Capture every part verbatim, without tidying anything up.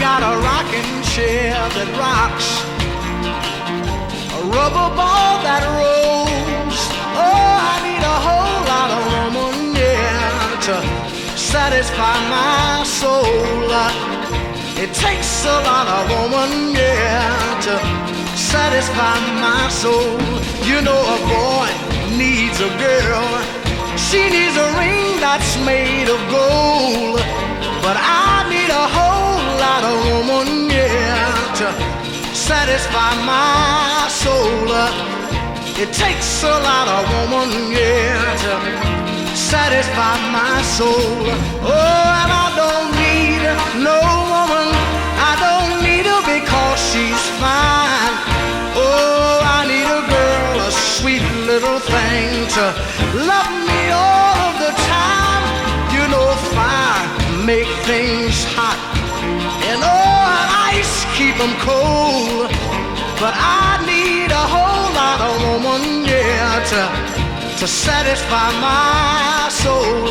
got a rocking chair that rocks, a rubber ball that rolls. Oh, I need a whole lot of woman, yeah, to satisfy my soul. It takes a lot of woman, yeah, to satisfy my soul. You know a boy needs a girl, she needs a ring that's made of gold. But I need a whole lot of woman, yeah, to satisfy my soul. It takes a lot of woman, yeah, to satisfy my soul. Oh, and I don't need no woman, I don't need her because she's fine. Oh, I need a girl, a sweet little thing to love me all of the time. You know fire make things hot, and oh, and ice keep them cold. But I need a whole lot of woman, yeah, to, to satisfy my soul.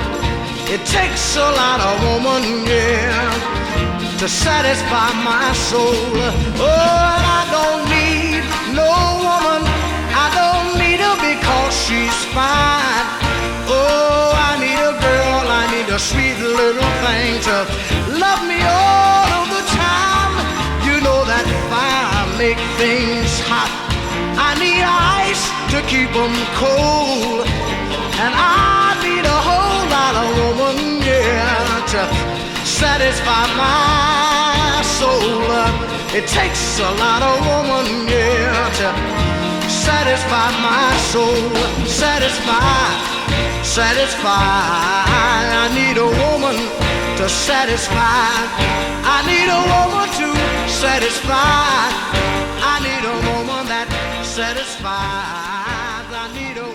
It takes a lot of woman, yeah, to satisfy my soul. Oh, and I don't need no woman, I don't need her because she's fine. Oh, I need a girl, I need a sweet little thing to love me all of the time. You know that fire make things hot, I need ice to keep them cold. And I need a whole lot of woman, yeah, to satisfy my soul. It takes a lot of woman, yeah, to satisfy my soul. Satisfy, satisfy. I need a woman to satisfy. I need a woman to satisfy. I need a woman that satisfies. I need a